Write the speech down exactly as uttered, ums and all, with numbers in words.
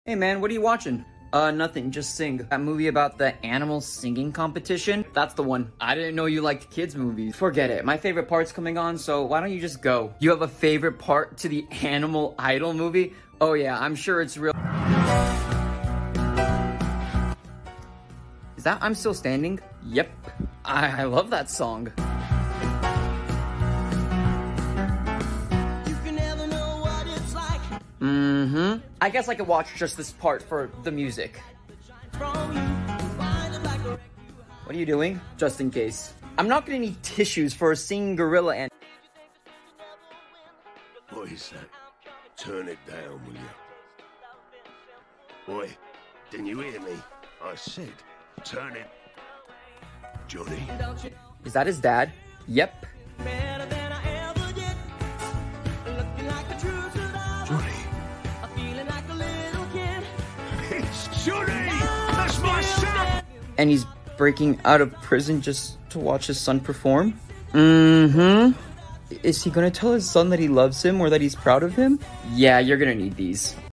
Hey man, what are you watching? Uh, nothing, just Sing. That movie about the animal singing competition? That's the one. I didn't know you liked kids movies. Forget it, my favorite part's coming on, so why don't you just go? You have a favorite part to the Animal Idol movie? Oh yeah, I'm sure it's real. Is that I'm Still Standing? Yep, I, I love that song. Mm-hmm. I guess I could watch just this part for the music. What are you doing? Just in case. I'm not gonna need tissues for a singing gorilla and- What is that? Turn it down, will you? Boy, didn't you hear me? I said, turn it. Johnny. Is that his dad? Yep. Johnny. It's Johnny! That's my son! And he's breaking out of prison just to watch his son perform? Mm-hmm. Is he gonna tell his son that he loves him or that he's proud of him? Yeah, you're gonna need these.